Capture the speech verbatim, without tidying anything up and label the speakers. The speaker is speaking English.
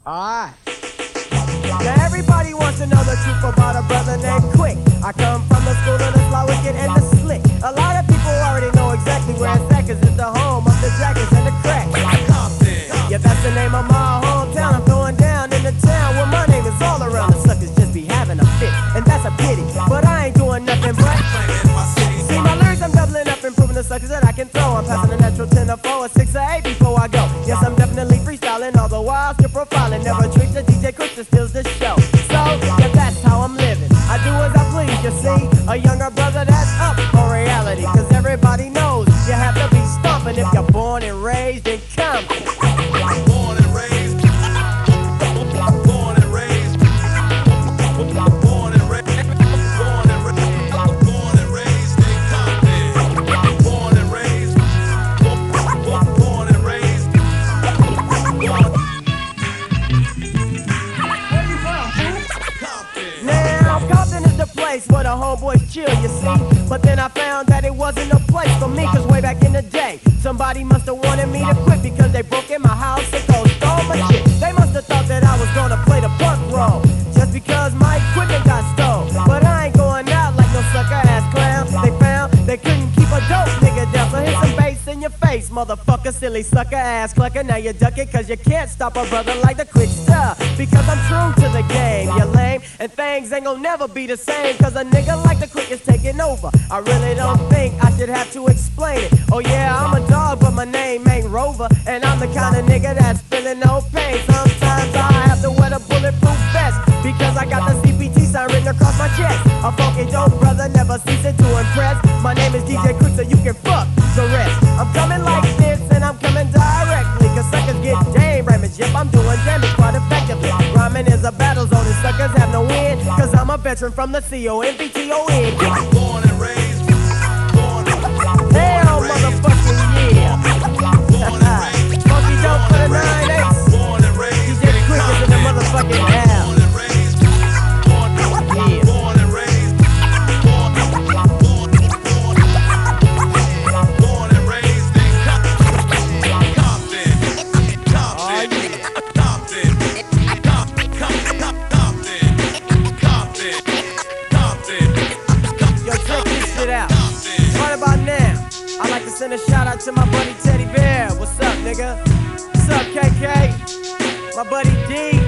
Speaker 1: Alright. Now everybody wants to know the truth about a brother named Quick. I come from the school of the fly wicked and the slick. A lot of people already know exactly where it's at, cause it's the home of the jackets and the crack. Yeah, that's the name of my hometown. I'm going down in the town where my name is all around. The suckers just be having a fit, and that's a pity. But I ain't doing nothing but see my lyrics, I'm doubling up, improving the suckers that I can throw. I'm passing a natural ten or four or six or eight before I go. Yes, I'm definitely freestyling, all the while still profiling. Never treat the D J Quick that steals the show. So, yeah, that's how I'm living. I do as I please, you see. A younger brother that's up on reality. Cause everybody knows you have to be stomping if you're born and raised in Compton.
Speaker 2: Born and raised. Born and raised. Born and raised. Born and raised. Born and raised in Compton. Born and raised. Born and raised.
Speaker 1: Now, Compton is the place where the homeboys chill, you see. But then I found that it wasn't a place for me, cause way back in the day, somebody must have wanted me to quit because they broke in my house and go stole my shit. They must have thought that I was gonna play the punk role just because my equipment got stole. But I ain't going out like no sucker ass clown. They found they couldn't keep a dope nigga down, so hit some bass in your face, motherfucker, silly sucker ass clucker. Now you duck it cause you can't stop a brother like the Quick Star, because I'm true to the game, you lame. And things ain't gonna never be the same, cause a nigga like the Quick is taking over. I really don't think I should have to explain it. Oh yeah, I'm a dog, but my name ain't Rover. And I'm the kind of nigga that's feeling no pain. Sometimes I have to wear the bulletproof vest, because I got the C P T sign written across my chest. A funky dope brother never ceases to impress. My name is D J Quick, so you can fuck the rest. I'm coming like this, and I'm coming directly, cause suckers get damn damage. Yep, I'm doing damage quite effectively. Rhyming is a battle zone, and suckers have no win, cause I'm a veteran from the C O N V T O N.
Speaker 2: Born and raised. Born and
Speaker 1: Hell, motherfucking yeah. Funky dope for the nine eights.
Speaker 2: Born and raised.
Speaker 1: D J Quick is in the motherfucking house.
Speaker 2: Born and raised. Born
Speaker 1: Yeah.
Speaker 2: born and raised. Born born born and raised in Compton. Compton. Compton. Compton. Compton. Compton.
Speaker 1: Yo, check this shit out. Right about now, I'd like to send a shout out to my buddy Teddy Bear. What's up, nigga? What's up, K K? My buddy D.